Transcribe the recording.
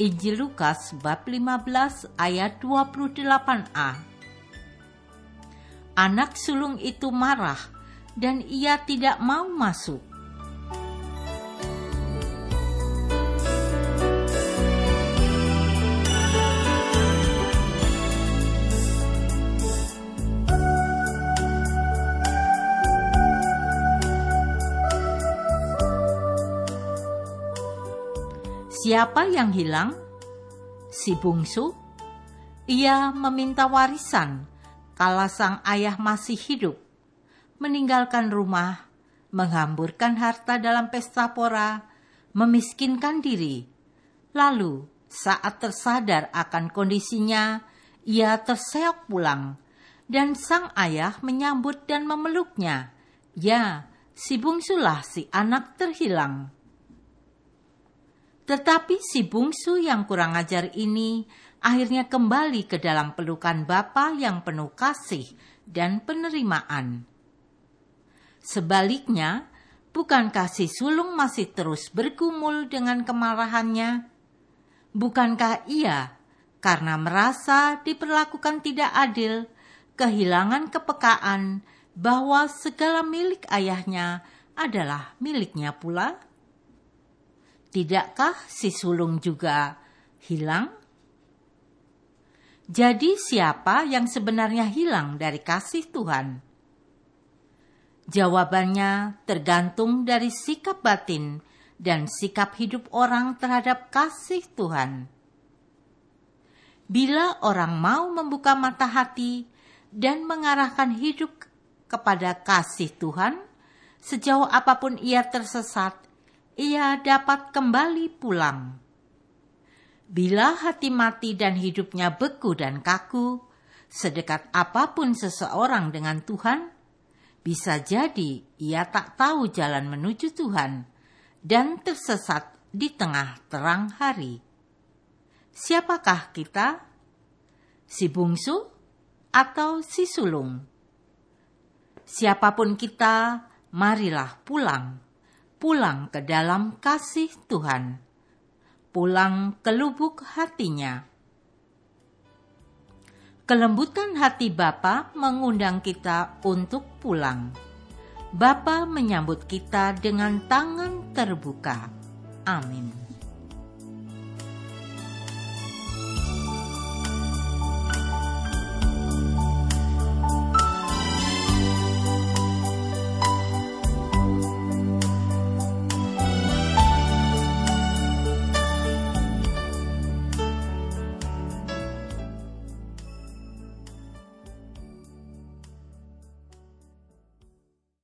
Injil Lukas bab 15 ayat 28a. Anak sulung itu marah dan ia tidak mau masuk. Siapa yang hilang? Si bungsu. Ia meminta warisan kala sang ayah masih hidup, meninggalkan rumah, menghamburkan harta dalam pesta pora, memiskinkan diri. Lalu saat tersadar akan kondisinya, ia terseok pulang, dan sang ayah menyambut dan memeluknya. Ya, si bungsulah si anak terhilang. Tetapi si bungsu yang kurang ajar ini akhirnya kembali ke dalam pelukan Bapa yang penuh kasih dan penerimaan. Sebaliknya, bukankah si sulung masih terus bergumul dengan kemarahannya? Bukankah ia, karena merasa diperlakukan tidak adil, kehilangan kepekaan bahwa segala milik ayahnya adalah miliknya pula? Tidakkah si sulung juga hilang? Jadi siapa yang sebenarnya hilang dari kasih Tuhan? Jawabannya tergantung dari sikap batin dan sikap hidup orang terhadap kasih Tuhan. Bila orang mau membuka mata hati dan mengarahkan hidup kepada kasih Tuhan, sejauh apapun ia tersesat, ia dapat kembali pulang. Bila hati mati dan hidupnya beku dan kaku, sedekat apapun seseorang dengan Tuhan, bisa jadi ia tak tahu jalan menuju Tuhan dan tersesat di tengah terang hari. Siapakah kita? Si bungsu atau si sulung? Siapapun kita, marilah pulang ke dalam kasih Tuhan, pulang ke lubuk hatinya. Kelembutan hati Bapa mengundang kita untuk pulang. Bapa menyambut kita dengan tangan terbuka. Amin.